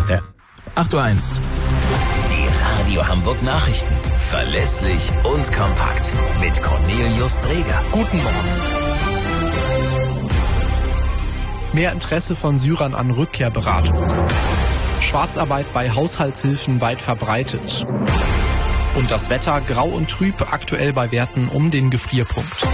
heute. 8:01 Uhr. Die Radio Hamburg Nachrichten. Verlässlich und kompakt. Mit Cornelius Dreger. Guten Morgen. Mehr Interesse von Syrern an Rückkehrberatung. Schwarzarbeit bei Haushaltshilfen weit verbreitet. Und das Wetter grau und trüb, aktuell bei Werten um den Gefrierpunkt.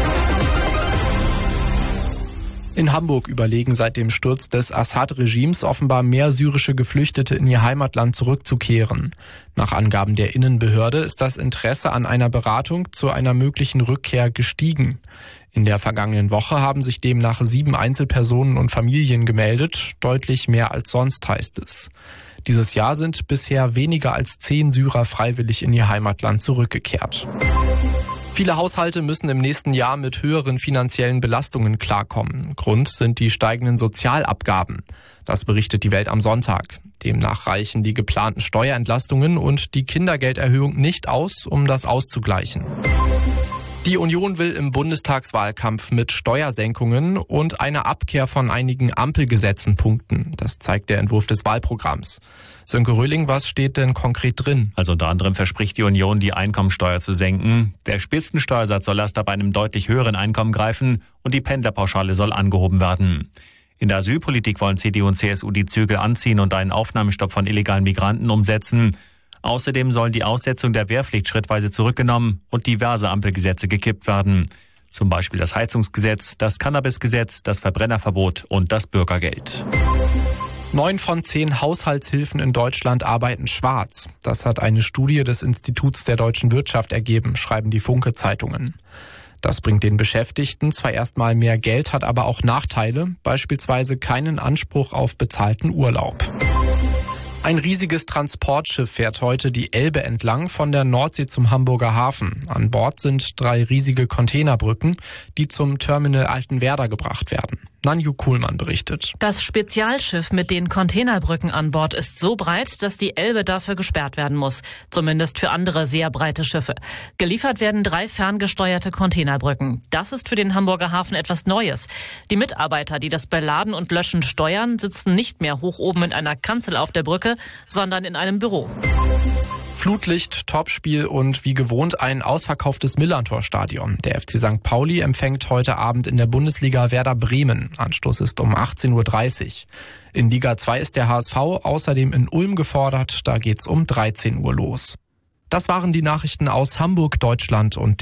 In Hamburg überlegen seit dem Sturz des Assad-Regimes offenbar mehr syrische Geflüchtete in ihr Heimatland zurückzukehren. Nach Angaben der Innenbehörde ist das Interesse an einer Beratung zu einer möglichen Rückkehr gestiegen. In der vergangenen Woche haben sich demnach 7 Einzelpersonen und Familien gemeldet, deutlich mehr als sonst, heißt es. Dieses Jahr sind bisher weniger als 10 Syrer freiwillig in ihr Heimatland zurückgekehrt. Viele Haushalte müssen im nächsten Jahr mit höheren finanziellen Belastungen klarkommen. Grund sind die steigenden Sozialabgaben. Das berichtet die Welt am Sonntag. Demnach reichen die geplanten Steuerentlastungen und die Kindergelderhöhung nicht aus, um das auszugleichen. Die Union will im Bundestagswahlkampf mit Steuersenkungen und einer Abkehr von einigen Ampelgesetzen punkten. Das zeigt der Entwurf des Wahlprogramms. Sönke Röhling, was steht denn konkret drin? Also unter anderem verspricht die Union, die Einkommensteuer zu senken. Der Spitzensteuersatz soll erst ab einem deutlich höheren Einkommen greifen und die Pendlerpauschale soll angehoben werden. In der Asylpolitik wollen CDU und CSU die Zügel anziehen und einen Aufnahmestopp von illegalen Migranten umsetzen. Außerdem sollen die Aussetzung der Wehrpflicht schrittweise zurückgenommen und diverse Ampelgesetze gekippt werden. Zum Beispiel das Heizungsgesetz, das Cannabisgesetz, das Verbrennerverbot und das Bürgergeld. 9 von 10 Haushaltshilfen in Deutschland arbeiten schwarz. Das hat eine Studie des Instituts der deutschen Wirtschaft ergeben, schreiben die Funke-Zeitungen. Das bringt den Beschäftigten zwar erstmal mehr Geld, hat aber auch Nachteile, beispielsweise keinen Anspruch auf bezahlten Urlaub. Ein riesiges Transportschiff fährt heute die Elbe entlang von der Nordsee zum Hamburger Hafen. An Bord sind 3 riesige Containerbrücken, die zum Terminal Altenwerder gebracht werden. Nanju Kuhlmann berichtet. Das Spezialschiff mit den Containerbrücken an Bord ist so breit, dass die Elbe dafür gesperrt werden muss. Zumindest für andere sehr breite Schiffe. Geliefert werden 3 ferngesteuerte Containerbrücken. Das ist für den Hamburger Hafen etwas Neues. Die Mitarbeiter, die das Beladen und Löschen steuern, sitzen nicht mehr hoch oben in einer Kanzel auf der Brücke, sondern in einem Büro. Flutlicht, Topspiel und wie gewohnt ein ausverkauftes Millerntor-Stadion. Der FC St. Pauli empfängt heute Abend in der Bundesliga Werder Bremen. Anstoß ist um 18:30 Uhr. In Liga 2 ist der HSV außerdem in Ulm gefordert. Da geht's um 13 Uhr los. Das waren die Nachrichten aus Hamburg, Deutschland und